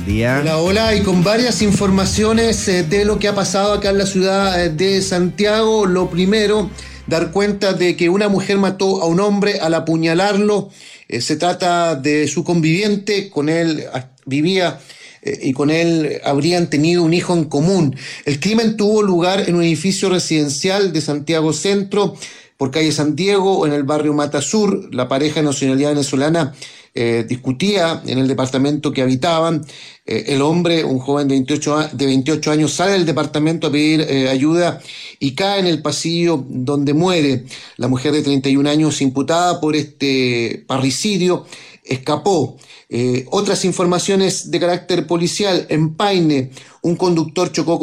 día. Hola, hola, y con varias informaciones de lo que ha pasado acá en la ciudad de Santiago. Lo primero, dar cuenta de que una mujer mató a un hombre al apuñalarlo. Se trata de su conviviente, con él vivía y con él habrían tenido un hijo en común. El crimen tuvo lugar en un edificio residencial de Santiago Centro, por calle San Diego, en el barrio Mata Sur. La pareja de nacionalidad venezolana discutía en el departamento que habitaban. El hombre, un joven de 28 años, sale del departamento a pedir ayuda y cae en el pasillo donde muere. La mujer de 31 años, imputada por este parricidio, escapó. Otras informaciones de carácter policial: en Paine, un conductor chocó